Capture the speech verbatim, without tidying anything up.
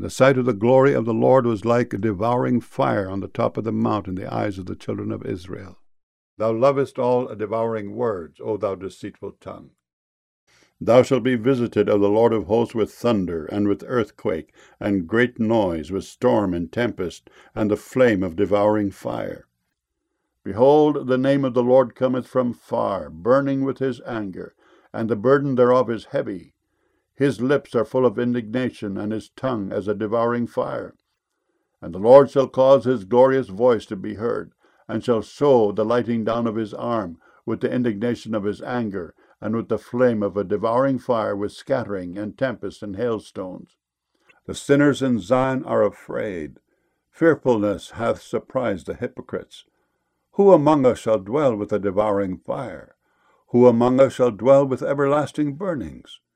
And the sight of the glory of the Lord was like a devouring fire on the top of the mount in the eyes of the children of Israel. Thou lovest all devouring words, O thou deceitful tongue. Thou shalt be visited of the Lord of hosts with thunder, and with earthquake, and great noise, with storm and tempest, and the flame of devouring fire. Behold, the name of the Lord cometh from far, burning with his anger, and the burden thereof is heavy. His lips are full of indignation, and his tongue as a devouring fire. And the Lord shall cause his glorious voice to be heard, and shall show the lighting down of his arm, with the indignation of his anger, and with the flame of a devouring fire, with scattering, and tempest, and hailstones. The sinners in Zion are afraid. Fearfulness hath surprised the hypocrites. Who among us shall dwell with a devouring fire? Who among us shall dwell with everlasting burnings?